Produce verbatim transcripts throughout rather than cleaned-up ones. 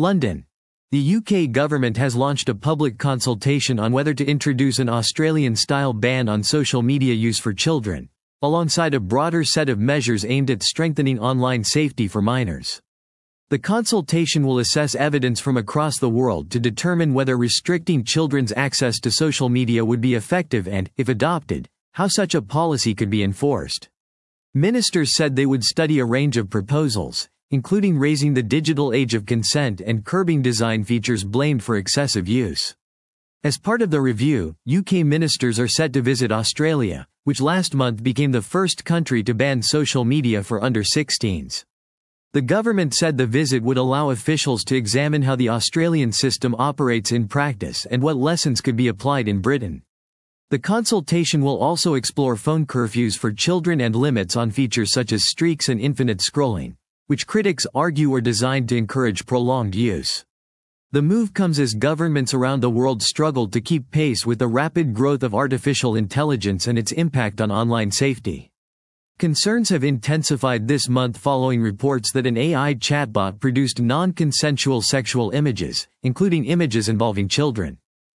London. The U K government has launched a public consultation on whether to introduce an Australian-style ban on social media use for children, alongside a broader set of measures aimed at strengthening online safety for minors. The consultation will assess evidence from across the world to determine whether restricting children's access to social media would be effective and, if adopted, how such a policy could be enforced. Ministers said they would study a range of proposals, including raising the digital age of consent and curbing design features blamed for excessive use. As part of the review, U K ministers are set to visit Australia, which last month became the first country to ban social media for under sixteens. The government said the visit would allow officials to examine how the Australian system operates in practice and what lessons could be applied in Britain. The consultation will also explore phone curfews for children and limits on features such as streaks and infinite scrolling, which critics argue are designed to encourage prolonged use. The move comes as governments around the world struggled to keep pace with the rapid growth of artificial intelligence and its impact on online safety. Concerns have intensified this month following reports that an A I chatbot produced non-consensual sexual images, including images involving children.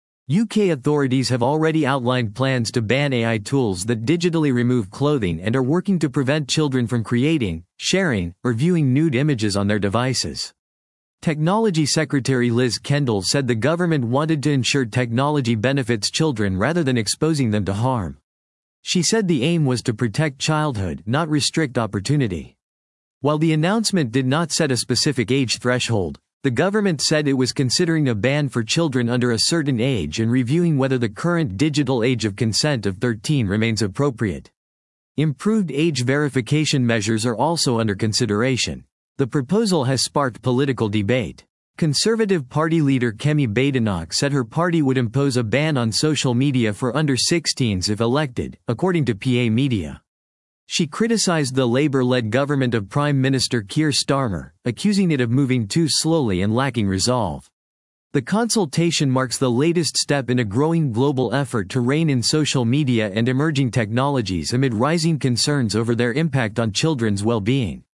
U K authorities have already outlined plans to ban A I tools that digitally remove clothing and are working to prevent children from creating, sharing, or viewing nude images on their devices. Technology Secretary Liz Kendall said the government wanted to ensure technology benefits children rather than exposing them to harm. She said the aim was to protect childhood, not restrict opportunity. While the announcement did not set a specific age threshold, the government said it was considering a ban for children under a certain age and reviewing whether the current digital age of consent of thirteen remains appropriate. Improved age verification measures are also under consideration. The proposal has sparked political debate. Conservative Party leader Kemi Badenoch said her party would impose a ban on social media for under sixteens if elected, according to P A Media. She criticized the Labour-led government of Prime Minister Keir Starmer, accusing it of moving too slowly and lacking resolve. The consultation marks the latest step in a growing global effort to rein in social media and emerging technologies amid rising concerns over their impact on children's well-being.